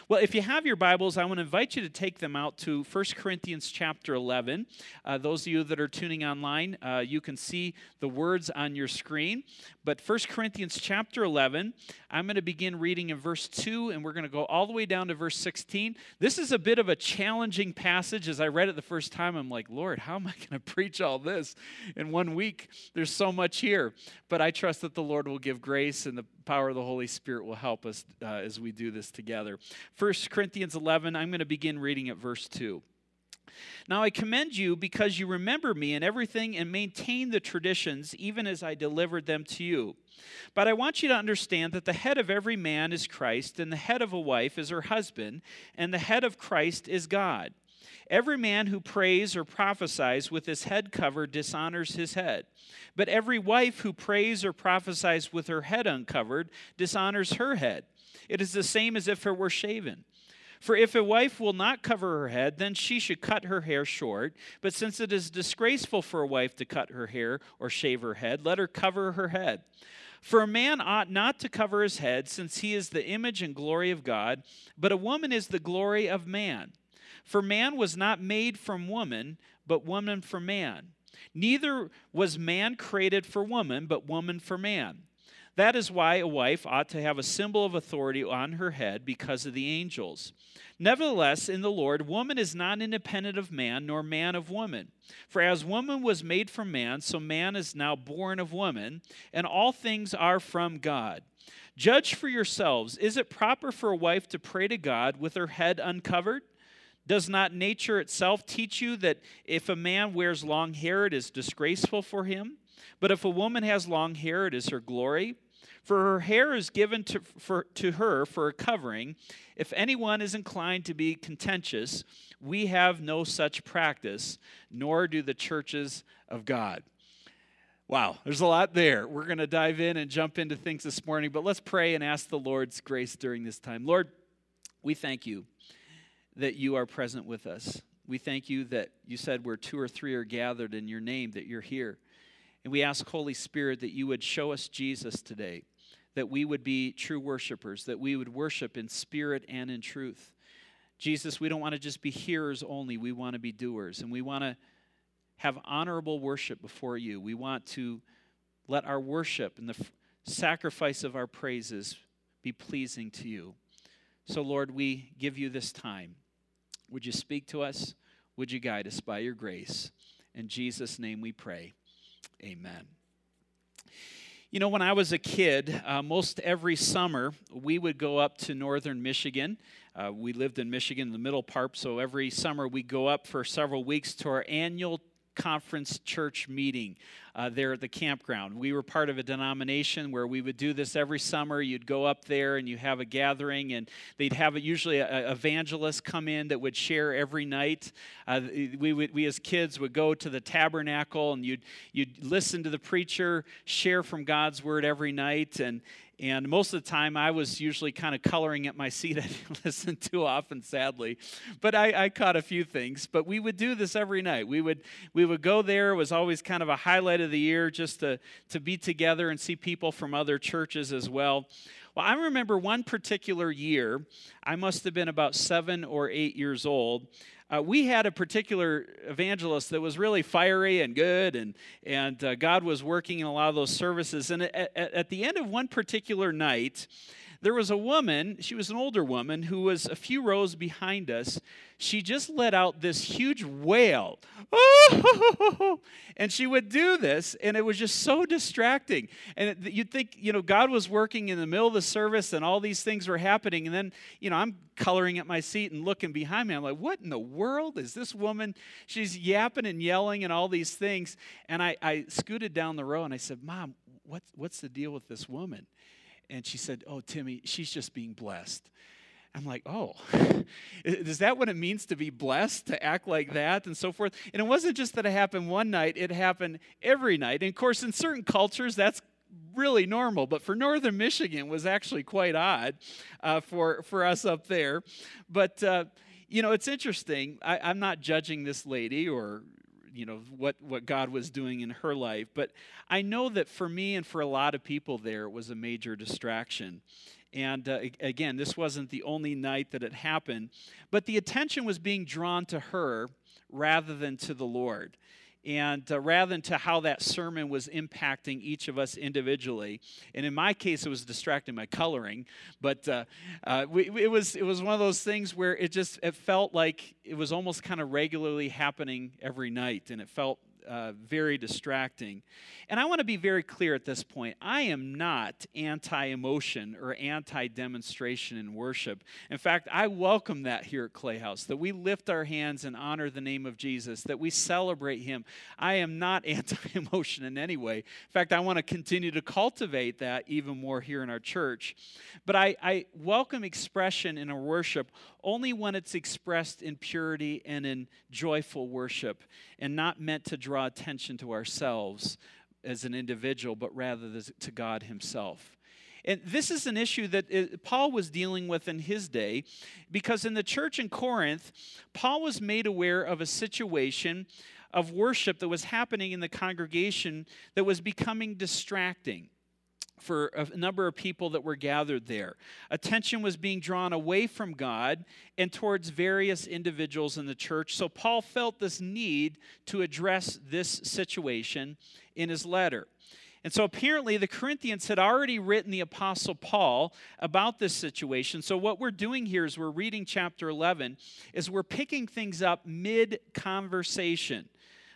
Well, if you have your Bibles, I want to invite you to take them out to 1 Corinthians chapter 11. Those of you that are tuning online, you can see the words on your screen. But 1 Corinthians chapter 11, I'm going to begin reading in verse 2, and we're going to go all the way down to verse 16. This is a bit of a challenging passage. As I read it the first time, I'm like, Lord, how am I going to preach all this in 1 week? There's so much here. But I trust that the Lord will give grace, and the power of the Holy Spirit will help us as we do this together. 1 Corinthians 11, I'm going to begin reading at verse 2. Now I commend you because you remember me in everything and maintain the traditions even as I delivered them to you. But I want you to understand that the head of every man is Christ, and the head of a wife is her husband, and the head of Christ is God. Every man who prays or prophesies with his head covered dishonors his head. But every wife who prays or prophesies with her head uncovered dishonors her head. It is the same as if it were shaven. For if a wife will not cover her head, then she should cut her hair short. But since it is disgraceful for a wife to cut her hair or shave her head, let her cover her head. For a man ought not to cover his head, since he is the image and glory of God, but a woman is the glory of man. For man was not made from woman, but woman for man. Neither was man created for woman, but woman for man. That is why a wife ought to have a symbol of authority on her head because of the angels. Nevertheless, in the Lord, woman is not independent of man, nor man of woman. For as woman was made from man, so man is now born of woman, and all things are from God. Judge for yourselves, is it proper for a wife to pray to God with her head uncovered? Does not nature itself teach you that if a man wears long hair, it is disgraceful for him? But if a woman has long hair, it is her glory. For her hair is given to her for a covering. If anyone is inclined to be contentious, we have no such practice, nor do the churches of God. Wow, there's a lot there. We're going to dive in and jump into things this morning, but let's pray and ask the Lord's grace during this time. Lord, we thank you that you are present with us. We thank you that you said where 2 or 3 are gathered in your name, that you're here. And we ask, Holy Spirit, that you would show us Jesus today, that we would be true worshipers, that we would worship in spirit and in truth. Jesus, we don't want to just be hearers only. We want to be doers, and we want to have honorable worship before you. We want to let our worship and the sacrifice of our praises be pleasing to you. So, Lord, we give you this time. Would you speak to us? Would you guide us by your grace? In Jesus' name we pray. Amen. You know, when I was a kid, most every summer, we would go up to northern Michigan. We lived in Michigan, in the middle part, so every summer we go up for several weeks to our annual conference church meeting there at the campground. We were part of a denomination where we would do this every summer. You'd go up there and you have a gathering, and they'd have usually an evangelist come in that would share every night. We as kids would go to the tabernacle, and you'd listen to the preacher share from God's word every night. And most of the time, I was usually kind of coloring at my seat. I didn't listen too often, sadly. But I caught a few things. But we would do this every night. We would go there. It was always kind of a highlight of the year just to be together and see people from other churches as well. Well, I remember one particular year, I must have been about 7 or 8 years old. We had a particular evangelist that was really fiery and good, and God was working in a lot of those services. And at the end of one particular night, there was a woman, she was an older woman, who was a few rows behind us. She just let out this huge wail. And she would do this, and it was just so distracting. And you'd think, God was working in the middle of the service, and all these things were happening. And then, I'm coloring at my seat and looking behind me. I'm like, what in the world is this woman? She's yapping and yelling and all these things. And I scooted down the row, and I said, Mom, what's the deal with this woman? And she said, oh, Timmy, she's just being blessed. I'm like, oh, is that what it means to be blessed, to act like that and so forth? And it wasn't just that it happened one night, it happened every night. And of course, in certain cultures, that's really normal. But for northern Michigan, it was actually quite odd for us up there. But, it's interesting. I'm not judging this lady or what God was doing in her life. But I know that for me and for a lot of people there, it was a major distraction. And again, this wasn't the only night that it happened, but the attention was being drawn to her rather than to the Lord. And rather than to how that sermon was impacting each of us individually. And in my case, it was distracting my coloring. But it was one of those things where it felt like it was almost kind of regularly happening every night. And it felt very distracting. And I want to be very clear at this point. I am not anti-emotion or anti-demonstration in worship. In fact, I welcome that here at Clay House, that we lift our hands and honor the name of Jesus, that we celebrate him. I am not anti-emotion in any way. In fact, I want to continue to cultivate that even more here in our church. But I welcome expression in our worship only when it's expressed in purity and in joyful worship, and not meant to draw attention to ourselves as an individual, but rather to God himself. And this is an issue that Paul was dealing with in his day, because in the church in Corinth, Paul was made aware of a situation of worship that was happening in the congregation that was becoming distracting for a number of people that were gathered there. Attention was being drawn away from God and towards various individuals in the church. So Paul felt this need to address this situation in his letter. And so apparently the Corinthians had already written the Apostle Paul about this situation. So what we're doing here is we're reading chapter 11, is we're picking things up mid-conversation.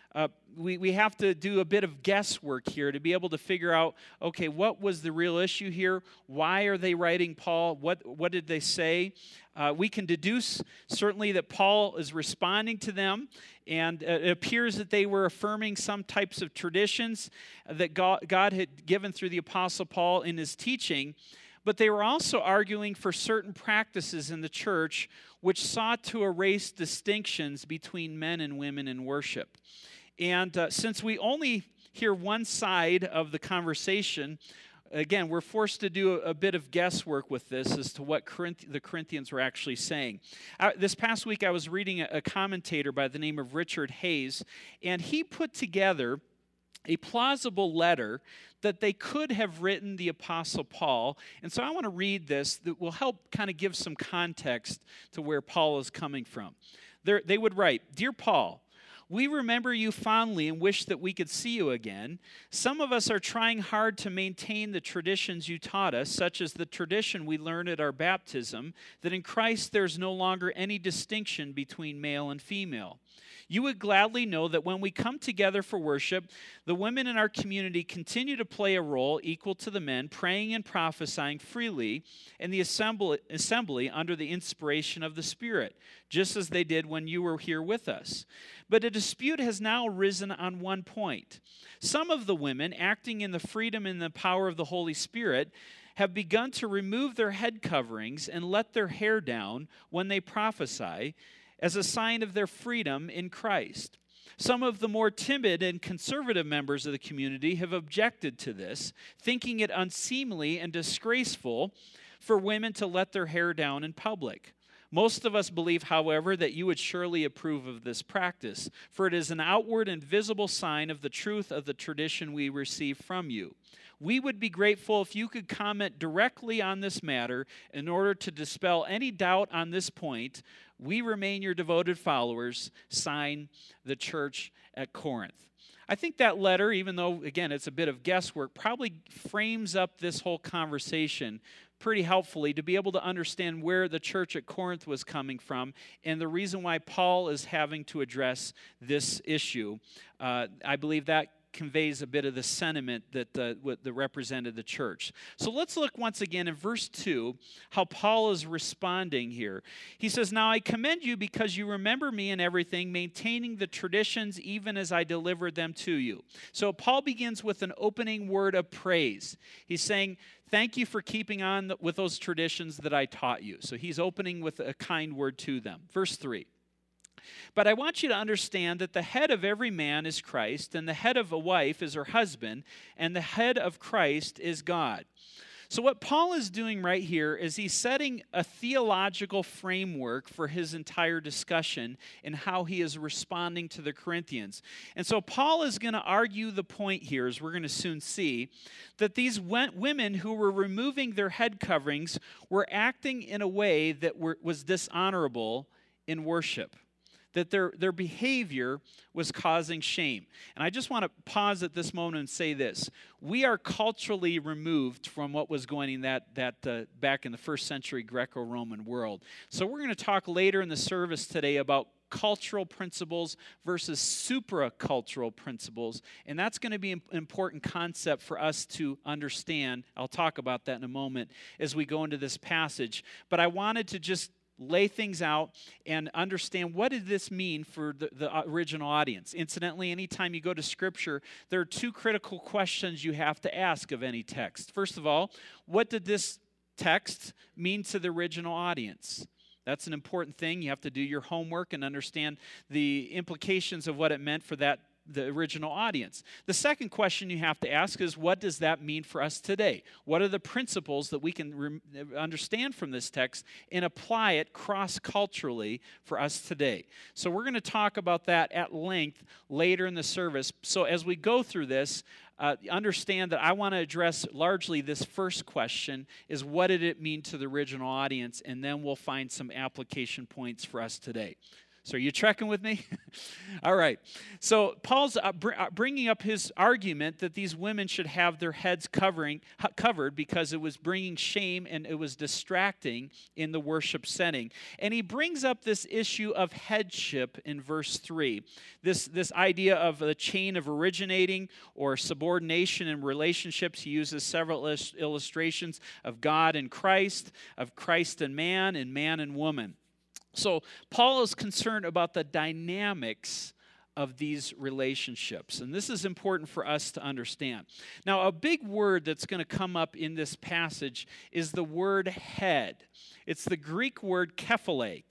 We have to do a bit of guesswork here to be able to figure out, okay, what was the real issue here? Why are they writing Paul? What did they say? We can deduce certainly that Paul is responding to them, and it appears that they were affirming some types of traditions that God had given through the Apostle Paul in his teaching, but they were also arguing for certain practices in the church which sought to erase distinctions between men and women in worship. And since we only hear one side of the conversation, again, we're forced to do a bit of guesswork with this as to what the Corinthians were actually saying. This past week, I was reading a commentator by the name of Richard Hayes, and he put together a plausible letter that they could have written the Apostle Paul. And so I want to read this that will help kind of give some context to where Paul is coming from. They would write, "Dear Paul, we remember you fondly and wish that we could see you again. Some of us are trying hard to maintain the traditions you taught us, such as the tradition we learned at our baptism, that in Christ there's no longer any distinction between male and female. You would gladly know that when we come together for worship, the women in our community continue to play a role equal to the men, praying and prophesying freely in the assembly under the inspiration of the Spirit, just as they did when you were here with us. But a dispute has now arisen on one point. Some of the women, acting in the freedom and the power of the Holy Spirit, have begun to remove their head coverings and let their hair down when they prophesy, as a sign of their freedom in Christ. Some of the more timid and conservative members of the community have objected to this, thinking it unseemly and disgraceful for women to let their hair down in public. Most of us believe, however, that you would surely approve of this practice, for it is an outward and visible sign of the truth of the tradition we receive from you. We would be grateful if you could comment directly on this matter in order to dispel any doubt on this point. We remain your devoted followers. Sign, the church at Corinth." I think that letter, even though, again, it's a bit of guesswork, probably frames up this whole conversation pretty helpfully to be able to understand where the church at Corinth was coming from and the reason why Paul is having to address this issue. I believe that conveys a bit of the sentiment that represented the church. So let's look once again in verse 2 how Paul is responding here. He says, "Now I commend you because you remember me in everything, maintaining the traditions even as I delivered them to you." So Paul begins with an opening word of praise. He's saying, thank you for keeping on with those traditions that I taught you. So he's opening with a kind word to them. Verse 3. "But I want you to understand that the head of every man is Christ, and the head of a wife is her husband, and the head of Christ is God." So what Paul is doing right here is he's setting a theological framework for his entire discussion and how he is responding to the Corinthians. And so Paul is going to argue the point here, as we're going to soon see, that these women who were removing their head coverings were acting in a way that was dishonorable in worship, that their behavior was causing shame. And I just want to pause at this moment and say this. We are culturally removed from what was going on back in the first century Greco-Roman world. So we're going to talk later in the service today about cultural principles versus supracultural principles. And that's going to be an important concept for us to understand. I'll talk about that in a moment as we go into this passage. But I wanted to just lay things out and understand what did this mean for the original audience. Incidentally, anytime you go to Scripture, there are two critical questions you have to ask of any text. First of all, what did this text mean to the original audience? That's an important thing. You have to do your homework and understand the implications of what it meant for the original audience. The second question you have to ask is, what does that mean for us today? What are the principles that we can understand from this text and apply it cross-culturally for us today? So we're going to talk about that at length later in the service. So as we go through this, understand that I want to address largely this first question, is what did it mean to the original audience? And then we'll find some application points for us today. So are you trekking with me? All right. So Paul's bringing up his argument that these women should have their heads covered because it was bringing shame and it was distracting in the worship setting. And he brings up this issue of headship in verse 3. This idea of the chain of originating or subordination in relationships. He uses several illustrations of God and Christ, of Christ and man and woman. So Paul is concerned about the dynamics of these relationships, and this is important for us to understand. Now, a big word that's going to come up in this passage is the word head. It's the Greek word kephale,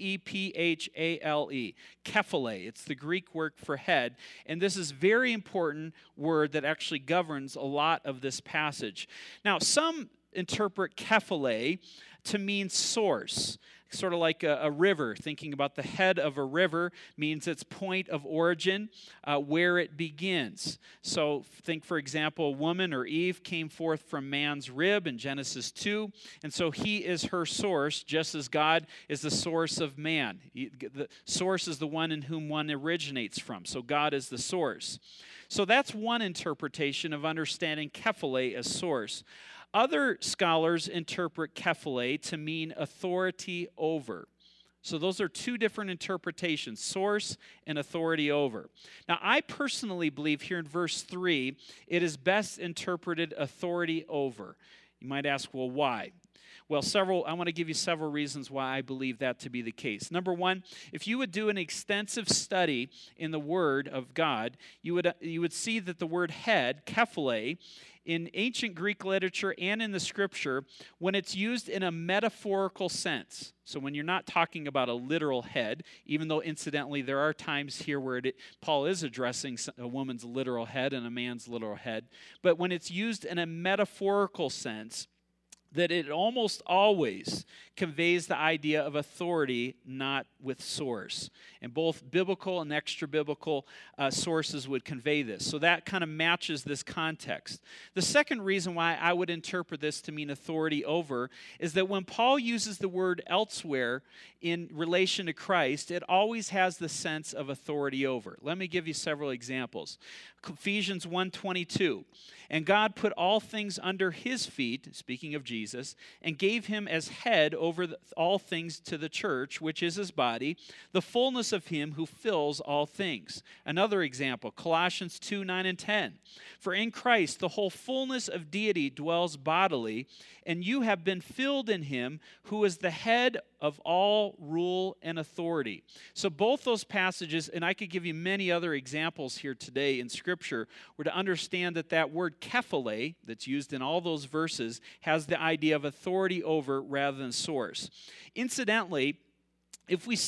K-E-P-H-A-L-E, kephale. It's the Greek word for head, and this is a very important word that actually governs a lot of this passage. Now, some interpret kephale to mean source. Sort of like a river. Thinking about the head of a river means its point of origin, where it begins. So think, for example, a woman or Eve came forth from man's rib in Genesis 2, and so he is her source, just as God is the source of man. The source is the one in whom one originates from, so God is the source. So that's one interpretation of understanding kephale as source. Other scholars interpret kephale to mean authority over. So those are two different interpretations, source and authority over. Now, I personally believe here in verse 3, it is best interpreted authority over. You might ask, well, why? Well, I want to give you several reasons why I believe that to be the case. Number one, if you would do an extensive study in the Word of God, you would see that the word head, kephale, in ancient Greek literature and in the Scripture, when it's used in a metaphorical sense, so when you're not talking about a literal head, even though incidentally there are times here where Paul is addressing a woman's literal head and a man's literal head, but when it's used in a metaphorical sense, that it almost always conveys the idea of authority, not with source. And both biblical and extra-biblical sources would convey this. So that kind of matches this context. The second reason why I would interpret this to mean authority over is that when Paul uses the word elsewhere in relation to Christ, it always has the sense of authority over. Let me give you several examples. Ephesians 1:22, and God put all things under his feet, speaking of Jesus, and gave him as head over all things to the church, which is his body, the fullness of him who fills all things. Another example, Colossians 2:9 and 10. For in Christ the whole fullness of deity dwells bodily, and you have been filled in him who is the head of all rule and authority. So both those passages, and I could give you many other examples here today in Scripture, were to understand that that word kephale that's used in all those verses has the idea of authority over rather than source. Incidentally, if we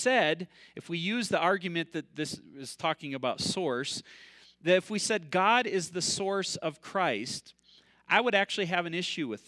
use the argument that this is talking about source, that if we said God is the source of Christ, I would actually have an issue with that.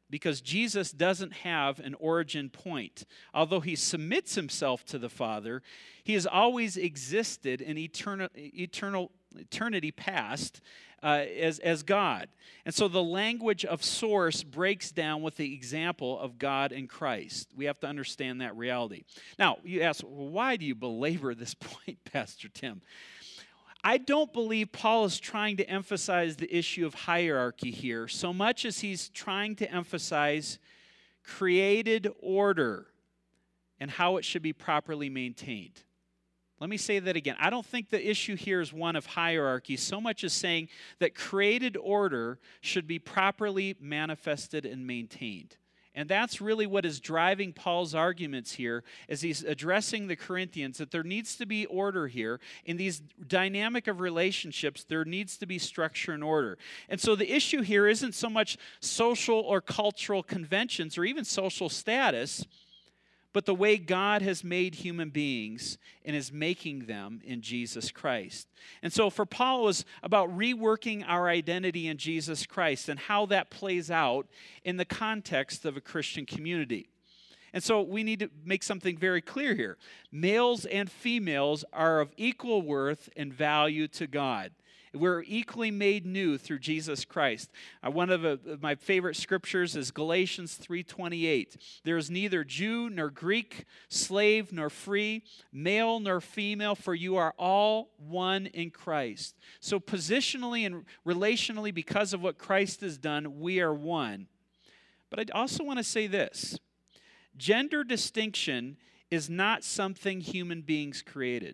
because Jesus doesn't have an origin point. Although he submits himself to the Father, he has always existed in eternity past as God. And so the language of source breaks down with the example of God and Christ. We have to understand that reality. Now, you ask, well, why do you belabor this point, Pastor Tim? I don't believe Paul is trying to emphasize the issue of hierarchy here so much as he's trying to emphasize created order and how it should be properly maintained. Let me say that again. I don't think the issue here is one of hierarchy so much as saying that created order should be properly manifested and maintained. And that's really what is driving Paul's arguments here as he's addressing the Corinthians, that there needs to be order here. In these dynamic of relationships, there needs to be structure and order. And so the issue here isn't so much social or cultural conventions or even social status, but the way God has made human beings and is making them in Jesus Christ. And so for Paul, it was about reworking our identity in Jesus Christ and how that plays out in the context of a Christian community. And so we need to make something very clear here. Males and females are of equal worth and value to God. We're equally made new through Jesus Christ. One of my favorite scriptures is Galatians 3:28. There is neither Jew nor Greek, slave nor free, male nor female, for you are all one in Christ. So positionally and relationally, because of what Christ has done, we are one. But I also want to say this. Gender distinction is not something human beings created.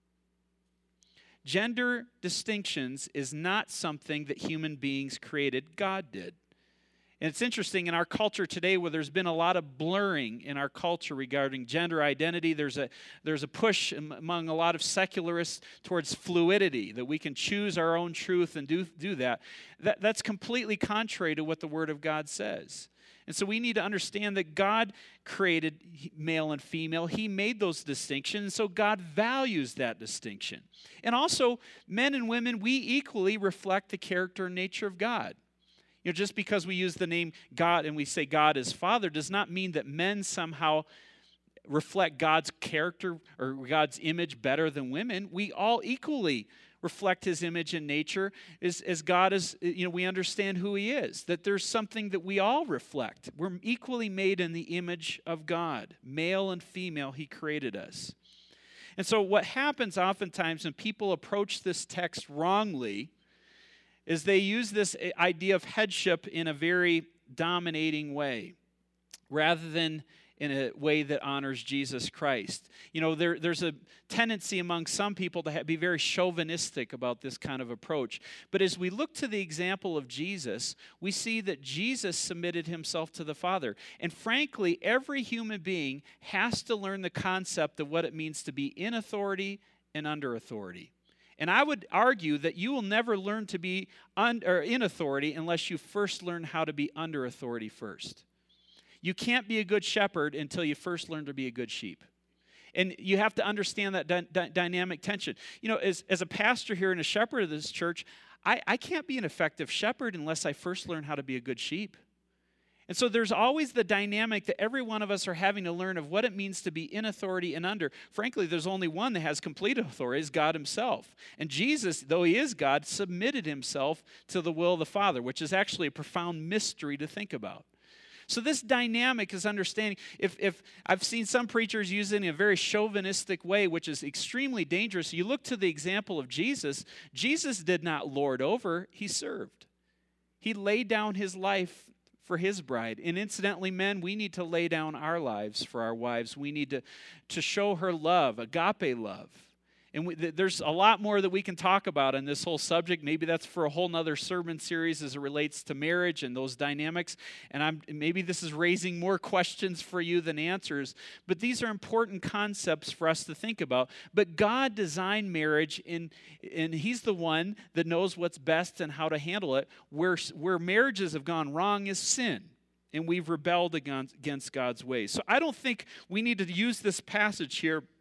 Gender distinctions is not something that human beings created. God did. And it's interesting in our culture today where there's been a lot of blurring in our culture regarding gender identity. There's a push among a lot of secularists towards fluidity, that we can choose our own truth and do that. That's completely contrary to what the Word of God says. And so we need to understand that God created male and female. He made those distinctions, so God values that distinction. And also, men and women, we equally reflect the character and nature of God. You know, just because we use the name God and we say God is Father does not mean that men somehow reflect God's character or God's image better than women. We all equally reflect his image and nature as God is, we understand who he is, that there's something that we all reflect. We're equally made in the image of God. Male and female, he created us. And so what happens oftentimes when people approach this text wrongly is they use this idea of headship in a very dominating way rather than in a way that honors Jesus Christ. You know, there's a tendency among some people to be very chauvinistic about this kind of approach. But as we look to the example of Jesus, we see that Jesus submitted himself to the Father. And frankly, every human being has to learn the concept of what it means to be in authority and under authority. And I would argue that you will never learn to be in authority unless you first learn how to be under authority first. You can't be a good shepherd until you first learn to be a good sheep. And you have to understand that dynamic tension. You know, as a pastor here and a shepherd of this church, I can't be an effective shepherd unless I first learn how to be a good sheep. And so there's always the dynamic that every one of us are having to learn of what it means to be in authority and under. Frankly, there's only one that has complete authority, is God himself. And Jesus, though he is God, submitted himself to the will of the Father, which is actually a profound mystery to think about. So this dynamic is understanding. If I've seen some preachers use it in a very chauvinistic way, which is extremely dangerous. You look to the example of Jesus. Jesus did not lord over, he served. He laid down his life for his bride. And incidentally, men, we need to lay down our lives for our wives. We need to show her love, agape love. And there's a lot more that we can talk about on this whole subject. Maybe that's for a whole nother sermon series as it relates to marriage and those dynamics. And maybe this is raising more questions for you than answers. But these are important concepts for us to think about. But God designed marriage, and he's the one that knows what's best and how to handle it. Where marriages have gone wrong is sin. And we've rebelled against God's ways. So I don't think we need to use this passage here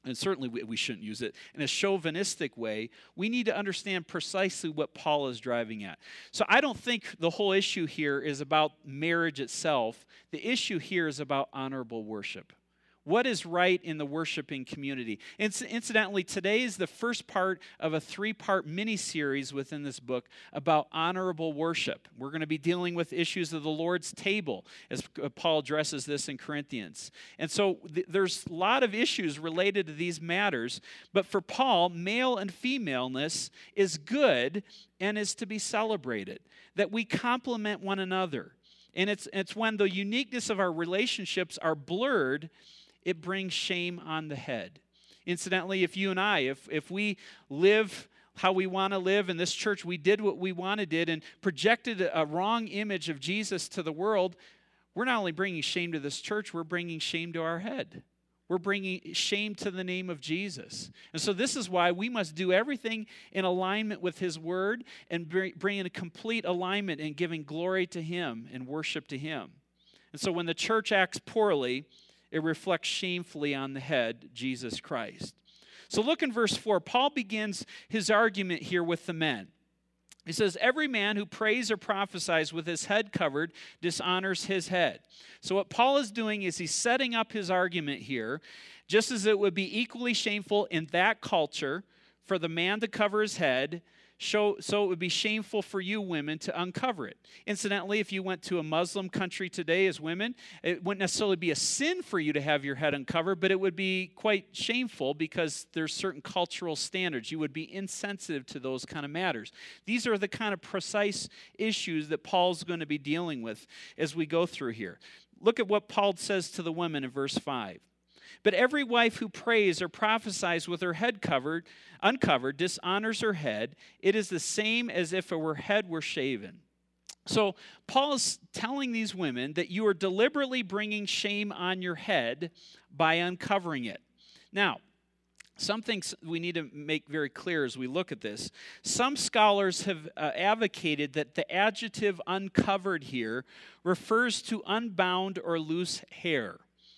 and certainly we shouldn't use it in a chauvinistic way, we need to understand precisely what Paul is driving at. So I don't think the whole issue here is about marriage itself. The issue here is about honorable worship. What is right in the worshiping community? Incidentally, today is the first part of a 3-part mini-series within this book about honorable worship. We're going to be dealing with issues of the Lord's table as Paul addresses this in Corinthians. And so there's a lot of issues related to these matters, but for Paul, male and femaleness is good and is to be celebrated, that we complement one another. And it's when the uniqueness of our relationships are blurred, it brings shame on the head. Incidentally, if you and I, if we live how we want to live in this church, we did what we want to did and projected a wrong image of Jesus to the world, we're not only bringing shame to this church, we're bringing shame to our head. We're bringing shame to the name of Jesus. And so this is why we must do everything in alignment with His Word and bring in a complete alignment and giving glory to Him and worship to Him. And so when the church acts poorly, it reflects shamefully on the head, Jesus Christ. So look in verse 4. Paul begins his argument here with the men. He says, every man who prays or prophesies with his head covered dishonors his head. So what Paul is doing is he's setting up his argument here, just as it would be equally shameful in that culture for the man to cover his head, so it would be shameful for you women to uncover it. Incidentally, if you went to a Muslim country today as women, it wouldn't necessarily be a sin for you to have your head uncovered, but it would be quite shameful because there's certain cultural standards. You would be insensitive to those kind of matters. These are the kind of precise issues that Paul's going to be dealing with as we go through here. Look at what Paul says to the women in verse 5. But every wife who prays or prophesies with her head uncovered dishonors her head. It is the same as if her head were shaven. So Paul is telling these women that you are deliberately bringing shame on your head by uncovering it. Now, some things we need to make very clear as we look at this. Some scholars have advocated that the adjective uncovered here refers to unbound or loose hair.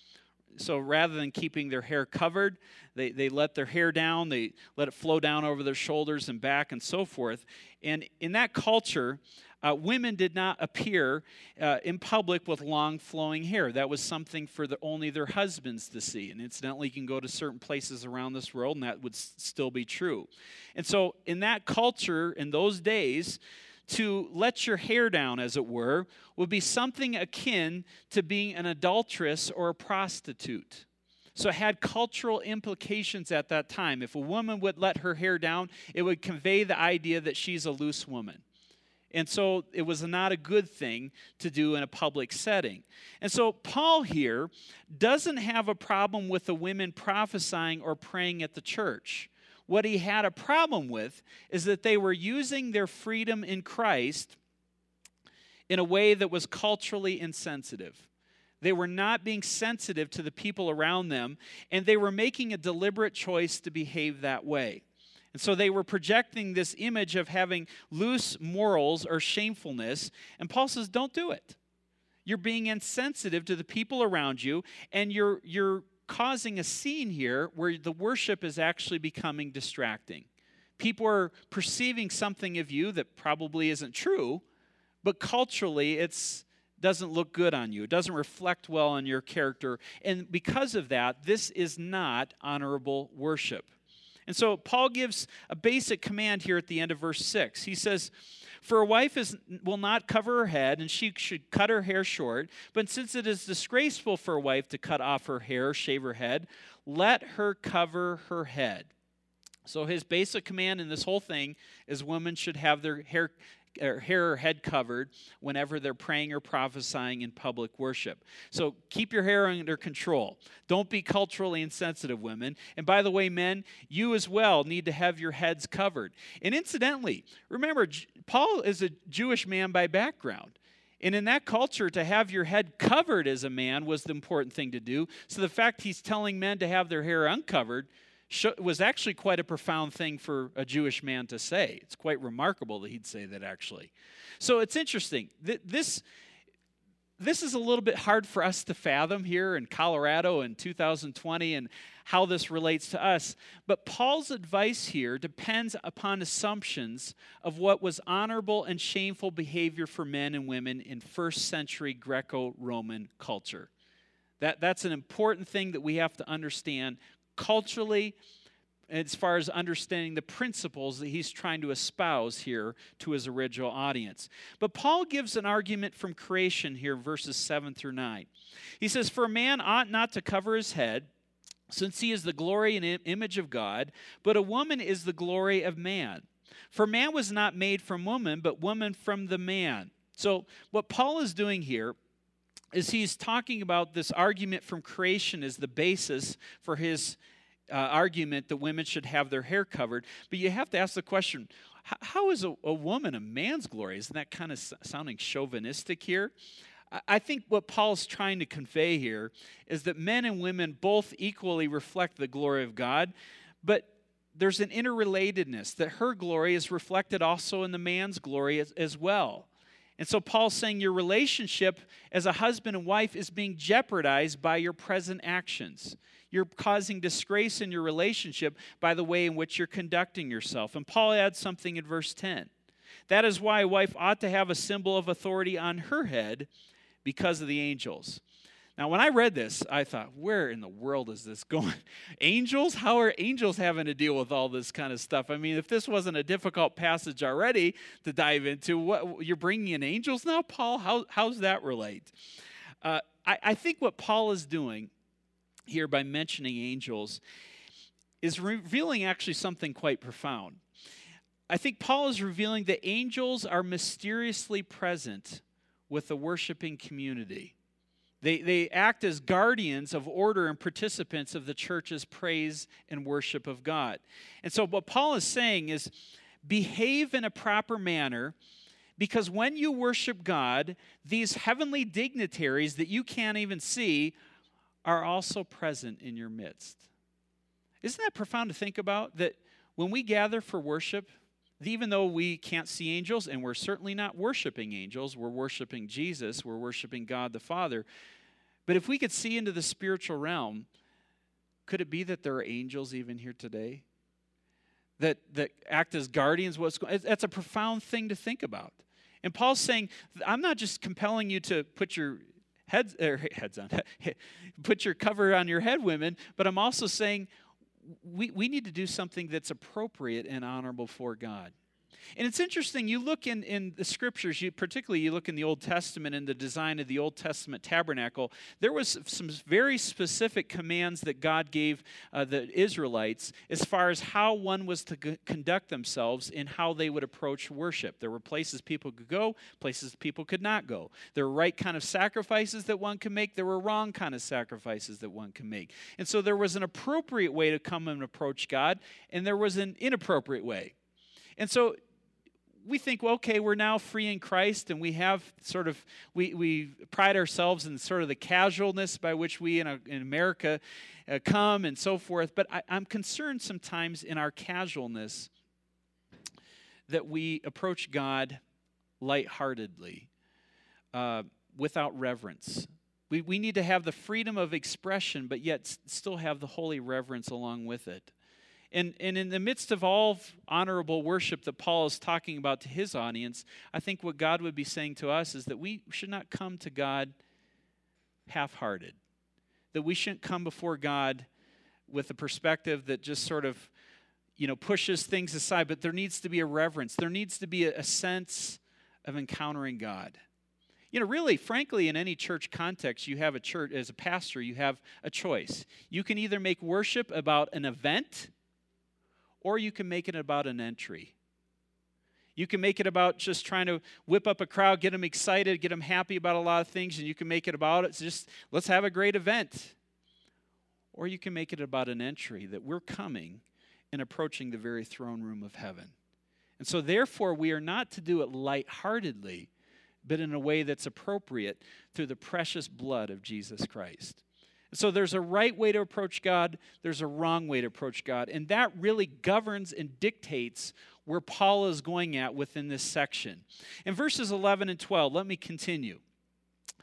So rather than keeping their hair covered, they let their hair down, they let it flow down over their shoulders and back and so forth. And in that culture, women did not appear in public with long flowing hair. That was something for only their husbands to see. And incidentally, you can go to certain places around this world and that would still be true. And so in that culture, in those days, to let your hair down, as it were, would be something akin to being an adulteress or a prostitute. So it had cultural implications at that time. If a woman would let her hair down, it would convey the idea that she's a loose woman. And so it was not a good thing to do in a public setting. And so Paul here doesn't have a problem with the women prophesying or praying at the church. What he had a problem with is that they were using their freedom in Christ in a way that was culturally insensitive. They were not being sensitive to the people around them, and they were making a deliberate choice to behave that way. And so they were projecting this image of having loose morals or shamefulness, and Paul says, don't do it. You're being insensitive to the people around you, and you're causing a scene here where the worship is actually becoming distracting. People are perceiving something of you that probably isn't true, but culturally it doesn't look good on you. It doesn't reflect well on your character. And because of that, this is not honorable worship. And so Paul gives a basic command here at the end of verse 6. He says, for a wife will not cover her head, and she should cut her hair short. But since it is disgraceful for a wife to cut off her hair, shave her head, let her cover her head. So his basic command in this whole thing is women should have their hair or head covered whenever they're praying or prophesying in public worship. So keep your hair under control. Don't be culturally insensitive, women. And by the way, men, you as well need to have your heads covered. And incidentally, remember, Paul is a Jewish man by background. And in that culture, to have your head covered as a man was the important thing to do. So the fact he's telling men to have their hair uncovered was actually quite a profound thing for a Jewish man to say. It's quite remarkable that he'd say that, actually. So it's interesting. this is a little bit hard for us to fathom here in Colorado in 2020 and how this relates to us. But Paul's advice here depends upon assumptions of what was honorable and shameful behavior for men and women in first century Greco-Roman culture. That's an important thing that we have to understand culturally, as far as understanding the principles that he's trying to espouse here to his original audience. But Paul gives an argument from creation here, verses 7 through 9. He says, "For a man ought not to cover his head, since he is the glory and image of God, but a woman is the glory of man. For man was not made from woman, but woman from the man." So what Paul is doing here is he's talking about this argument from creation as the basis for his argument that women should have their hair covered. But you have to ask the question, how is a woman a man's glory? Isn't that kind of sounding chauvinistic here? I think what Paul's trying to convey here is that men and women both equally reflect the glory of God, but there's an interrelatedness, that her glory is reflected also in the man's glory as well. And so Paul's saying your relationship as a husband and wife is being jeopardized by your present actions. You're causing disgrace in your relationship by the way in which you're conducting yourself. And Paul adds something in verse 10. That is why a wife ought to have a symbol of authority on her head because of the angels. Now, when I read this, I thought, where in the world is this going? Angels? How are angels having to deal with all this kind of stuff? I mean, if this wasn't a difficult passage already to dive into, what you're bringing in angels now, Paul? How's that relate? I think what Paul is doing here by mentioning angels is revealing actually something quite profound. I think Paul is revealing that angels are mysteriously present with the worshiping community. They act as guardians of order and participants of the church's praise and worship of God. And so what Paul is saying is behave in a proper manner, because when you worship God, these heavenly dignitaries that you can't even see are also present in your midst. Isn't that profound to think about? That when we gather for worship, even though we can't see angels, and we're certainly not worshiping angels, we're worshiping Jesus, we're worshiping God the Father. But if we could see into the spiritual realm, could it be that there are angels even here today that act as guardians? That's a profound thing to think about. And Paul's saying, I'm not just compelling you to put your heads on, put your cover on your head, women, but I'm also saying we need to do something that's appropriate and honorable for God. And it's interesting, you look in the scriptures, particularly you look in the Old Testament and the design of the Old Testament tabernacle, there was some very specific commands that God gave the Israelites as far as how one was to conduct themselves and how they would approach worship. There were places people could go, places people could not go. There were right kind of sacrifices that one could make, there were wrong kind of sacrifices that one could make. And so there was an appropriate way to come and approach God, and there was an inappropriate way. And so we think, well, okay, we're now free in Christ, and we have sort of, we pride ourselves in sort of the casualness by which we in America come and so forth. But I'm concerned sometimes in our casualness that we approach God lightheartedly, without reverence. We need to have the freedom of expression, but yet still have the holy reverence along with it. And in the midst of all honorable worship that Paul is talking about to his audience, I think what God would be saying to us is that we should not come to God half-hearted. That we shouldn't come before God with a perspective that just sort of, pushes things aside. But there needs to be a reverence. There needs to be a sense of encountering God. Really, frankly, in any church context, you have a church, as a pastor, you have a choice. You can either make worship about an event, or you can make it about an entry. You can make it about just trying to whip up a crowd, get them excited, get them happy about a lot of things, and you can make it about it's just, let's have a great event. Or you can make it about an entry, that we're coming and approaching the very throne room of heaven. And so therefore, we are not to do it lightheartedly, but in a way that's appropriate through the precious blood of Jesus Christ. So there's a right way to approach God, there's a wrong way to approach God, and that really governs and dictates where Paul is going at within this section. In verses 11 and 12, let me continue.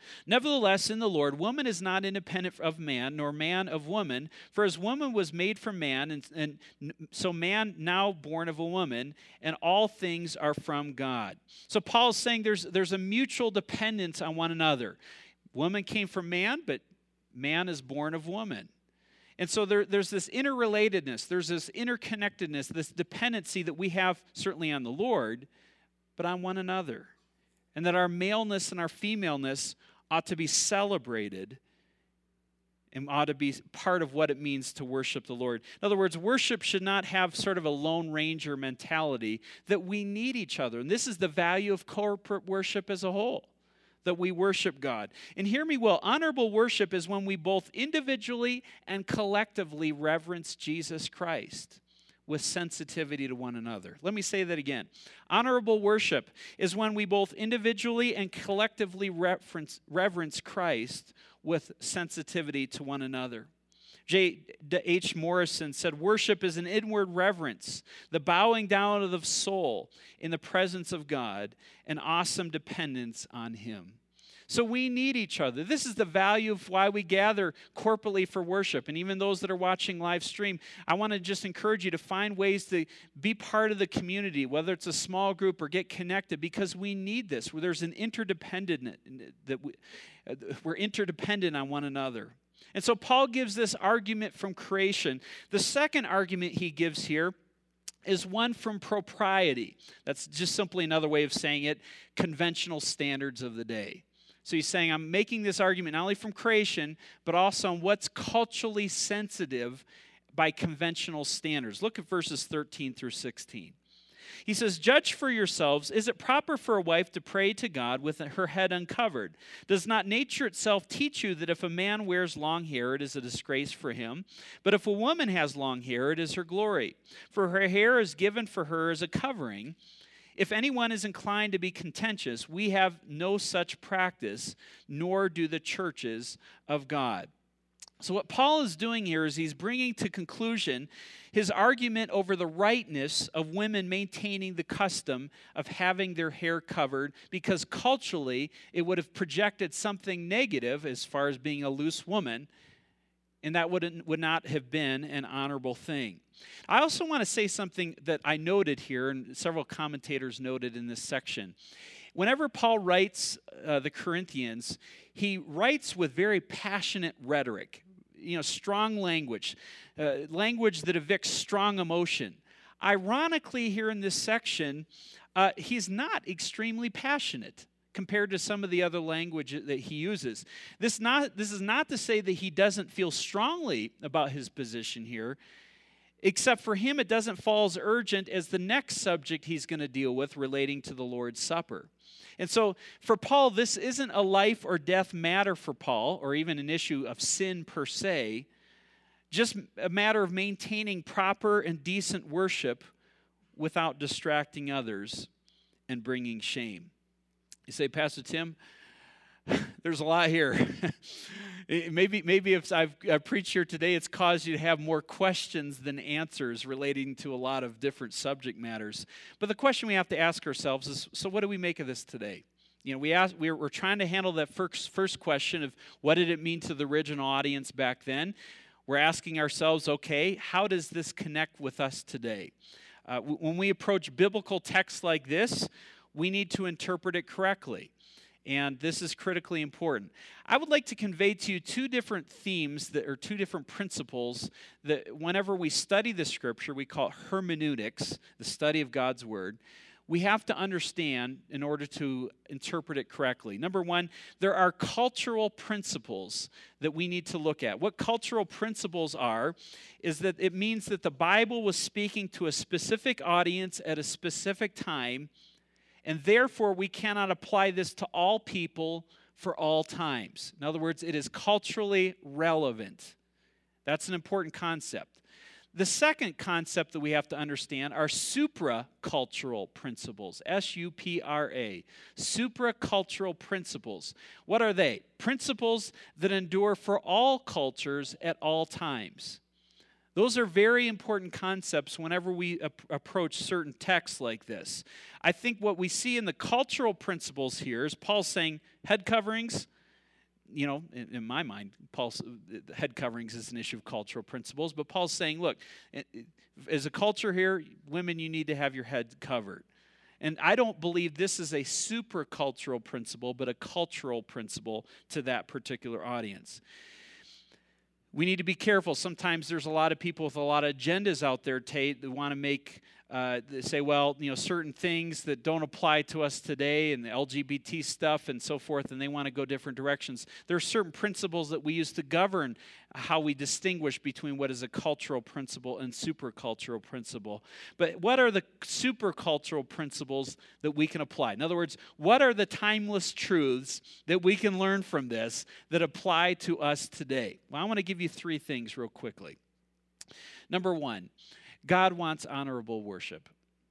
Nevertheless, in the Lord, woman is not independent of man, nor man of woman. For as woman was made from man, and so man now born of a woman, and all things are from God. So Paul's saying there's a mutual dependence on one another. Woman came from man, but man is born of woman. And so there's this interrelatedness, there's this interconnectedness, this dependency that we have certainly on the Lord, but on one another. And that our maleness and our femaleness ought to be celebrated and ought to be part of what it means to worship the Lord. In other words, worship should not have sort of a Lone Ranger mentality, that we need each other. And this is the value of corporate worship as a whole, that we worship God. And hear me well, honorable worship is when we both individually and collectively reverence Jesus Christ with sensitivity to one another. Let me say that again. Honorable worship is when we both individually and collectively reverence Christ with sensitivity to one another. J.H. Morrison said, worship is an inward reverence, the bowing down of the soul in the presence of God, an awesome dependence on Him. So we need each other. This is the value of why we gather corporately for worship. And even those that are watching live stream, I want to just encourage you to find ways to be part of the community, whether it's a small group or get connected, because we need this. There's an interdependent, we're interdependent on one another. And so Paul gives this argument from creation. The second argument he gives here is one from propriety. That's just simply another way of saying it, conventional standards of the day. So he's saying, I'm making this argument not only from creation, but also on what's culturally sensitive by conventional standards. Look at verses 13 through 16. He says, judge for yourselves, is it proper for a wife to pray to God with her head uncovered? Does not nature itself teach you that if a man wears long hair, it is a disgrace for him? But if a woman has long hair, it is her glory. For her hair is given for her as a covering. If anyone is inclined to be contentious, we have no such practice, nor do the churches of God. So what Paul is doing here is he's bringing to conclusion his argument over the rightness of women maintaining the custom of having their hair covered, because culturally it would have projected something negative as far as being a loose woman, and that would not have been an honorable thing. I also want to say something that I noted here, and several commentators noted in this section. Whenever Paul writes the Corinthians, he writes with very passionate rhetoric, strong language, language that evicts strong emotion. Ironically, here in this section, he's not extremely passionate compared to some of the other language that he uses. This is not to say that he doesn't feel strongly about his position here, except for him it doesn't fall as urgent as the next subject he's going to deal with relating to the Lord's Supper. And so for Paul, this isn't a life or death matter for Paul, or even an issue of sin per se, just a matter of maintaining proper and decent worship without distracting others and bringing shame. You say, Pastor Tim, there's a lot here. Maybe if I've preached here today, it's caused you to have more questions than answers relating to a lot of different subject matters. But the question we have to ask ourselves is, so what do we make of this today? We're trying to handle that first question of what did it mean to the original audience back then? We're asking ourselves, okay, how does this connect with us today? When we approach biblical texts like this, we need to interpret it correctly. And this is critically important. I would like to convey to you two different themes two different principles that whenever we study the Scripture, we call it hermeneutics, the study of God's Word. We have to understand in order to interpret it correctly. Number one, there are cultural principles that we need to look at. What cultural principles are is that it means that the Bible was speaking to a specific audience at a specific time, and therefore, we cannot apply this to all people for all times. In other words, it is culturally relevant. That's an important concept. The second concept that we have to understand are supracultural principles, S-U-P-R-A, supracultural principles. What are they? Principles that endure for all cultures at all times. Those are very important concepts whenever we approach certain texts like this. I think what we see in the cultural principles here is Paul saying head coverings, in my mind, Paul's head coverings is an issue of cultural principles, but Paul's saying, look, as a culture here, women, you need to have your head covered. And I don't believe this is a super cultural principle, but a cultural principle to that particular audience. We need to be careful. Sometimes there's a lot of people with a lot of agendas out there, Tate, that want to make, they say, well, certain things that don't apply to us today and the LGBT stuff and so forth, and they want to go different directions. There are certain principles that we use to govern how we distinguish between what is a cultural principle and supercultural principle. But what are the supercultural principles that we can apply? In other words, what are the timeless truths that we can learn from this that apply to us today? Well, I want to give you 3 things real quickly. Number 1, God wants honorable worship.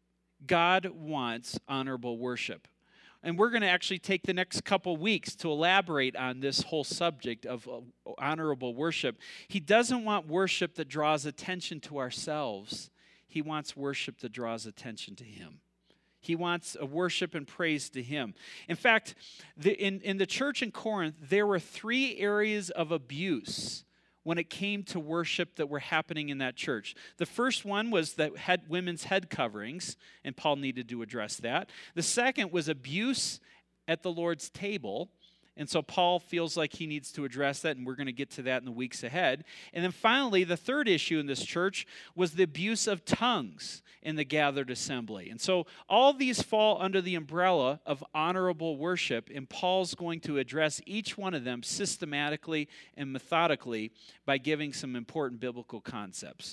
God wants honorable worship. And we're going to actually take the next couple weeks to elaborate on this whole subject of honorable worship. He doesn't want worship that draws attention to ourselves. He wants worship that draws attention to Him. He wants a worship and praise to Him. In fact, in the church in Corinth, there were 3 areas of abuse when it came to worship that were happening in that church. The first one was the women's head coverings, and Paul needed to address that. The second was abuse at the Lord's table, and so Paul feels like he needs to address that, and we're going to get to that in the weeks ahead. And then finally, the third issue in this church was the abuse of tongues in the gathered assembly. And so all these fall under the umbrella of honorable worship, and Paul's going to address each one of them systematically and methodically by giving some important biblical concepts.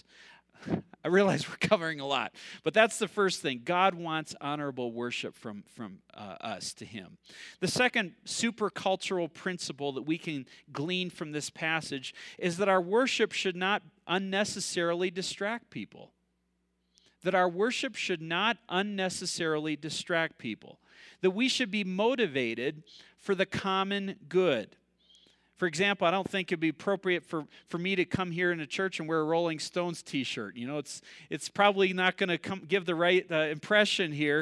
I realize we're covering a lot, but that's the first thing. God wants honorable worship from us to Him. The second supercultural principle that we can glean from this passage is that our worship should not unnecessarily distract people. That our worship should not unnecessarily distract people. That we should be motivated for the common good. For example, I don't think it'd be appropriate for me to come here in a church and wear a Rolling Stones t-shirt. It's probably not going to give the right impression here.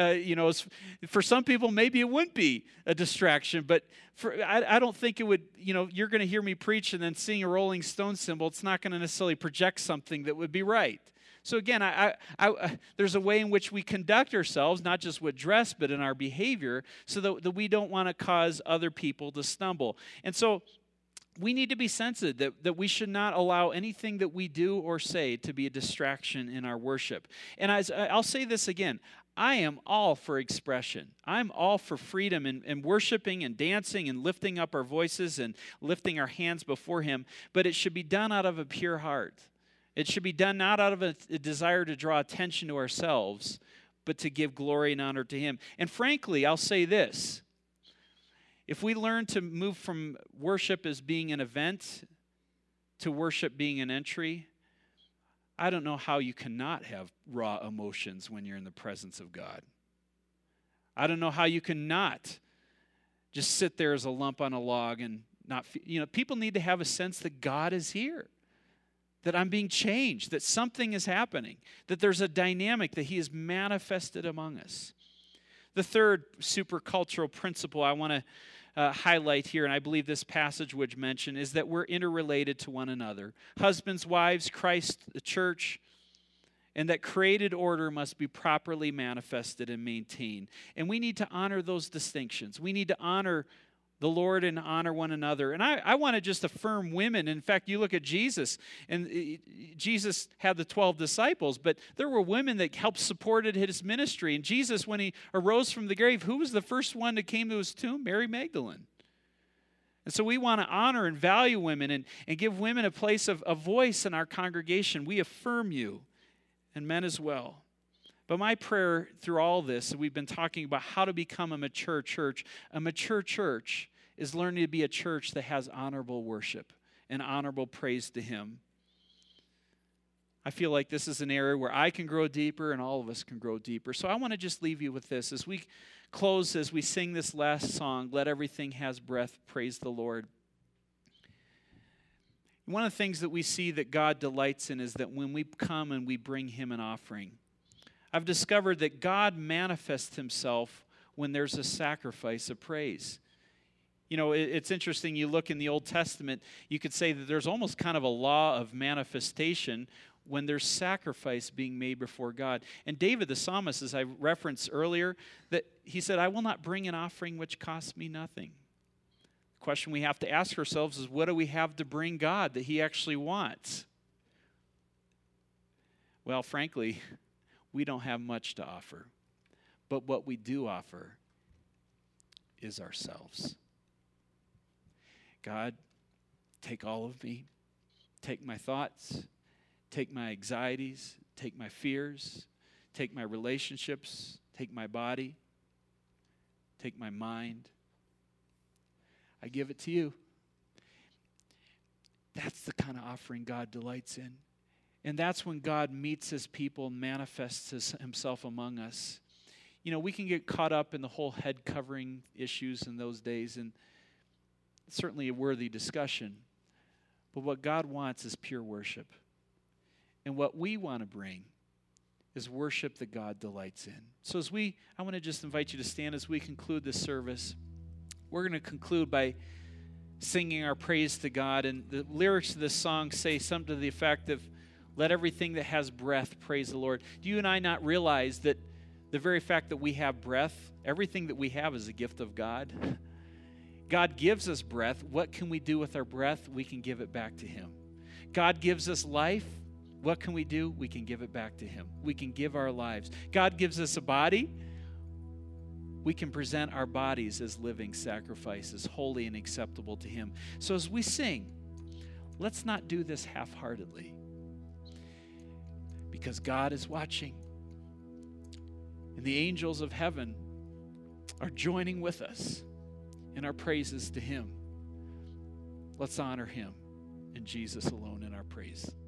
For some people, maybe it wouldn't be a distraction, but I don't think it would, you're going to hear me preach and then seeing a Rolling Stone symbol, it's not going to necessarily project something that would be right. So again, there's a way in which we conduct ourselves, not just with dress, but in our behavior, so that we don't want to cause other people to stumble. And so we need to be sensitive that we should not allow anything that we do or say to be a distraction in our worship. And I'll say this again. I am all for expression. I'm all for freedom and worshiping and dancing and lifting up our voices and lifting our hands before Him, but it should be done out of a pure heart. It should be done not out of a desire to draw attention to ourselves, but to give glory and honor to Him. And frankly, I'll say this. If we learn to move from worship as being an event to worship being an entry, I don't know how you cannot have raw emotions when you're in the presence of God. I don't know how you cannot just sit there as a lump on a log and not feel. People need to have a sense that God is here. That I'm being changed, that something is happening, that there's a dynamic that He is manifested among us. The third supercultural principle I want to highlight here, and I believe this passage would mention, is that we're interrelated to one another. Husbands, wives, Christ, the church, and that created order must be properly manifested and maintained. And we need to honor those distinctions. We need to honor the Lord and honor one another. And I want to just affirm women. In fact, you look at Jesus, and Jesus had the 12 disciples, but there were women that helped supported His ministry. And Jesus, when He arose from the grave, who was the first one that came to His tomb? Mary Magdalene. And so we want to honor and value women and give women a place of a voice in our congregation. We affirm you, and men as well. But my prayer through all this, we've been talking about how to become a mature church. A mature church is learning to be a church that has honorable worship and honorable praise to Him. I feel like this is an area where I can grow deeper and all of us can grow deeper. So I want to just leave you with this. As we close, as we sing this last song, Let Everything Has Breath, Praise the Lord. One of the things that we see that God delights in is that when we come and we bring Him an offering, I've discovered that God manifests Himself when there's a sacrifice of praise. You know, it's interesting. You look in the Old Testament, you could say that there's almost kind of a law of manifestation when there's sacrifice being made before God. And David the psalmist, as I referenced earlier, that he said, I will not bring an offering which costs me nothing. The question we have to ask ourselves is, what do we have to bring God that he actually wants? Well, frankly, we don't have much to offer. But what we do offer is ourselves. God, take all of me. Take my thoughts. Take my anxieties, take my fears, take my relationships, take my body, take my mind. I give it to you. That's the kind of offering God delights in. And that's when God meets his people and manifests himself among us. You know, we can get caught up in the whole head covering issues in those days, and it's certainly a worthy discussion. But what God wants is pure worship. And what we want to bring is worship that God delights in. So I want to just invite you to stand as we conclude this service. We're going to conclude by singing our praise to God. And the lyrics of this song say something to the effect of, let everything that has breath praise the Lord. Do you and I not realize that the very fact that we have breath, everything that we have is a gift of God? God gives us breath. What can we do with our breath? We can give it back to him. God gives us life. What can we do? We can give it back to him. We can give our lives. God gives us a body. We can present our bodies as living sacrifices, holy and acceptable to him. So as we sing, let's not do this half-heartedly, because God is watching. And the angels of heaven are joining with us in our praises to him. Let's honor him and Jesus alone in our praise.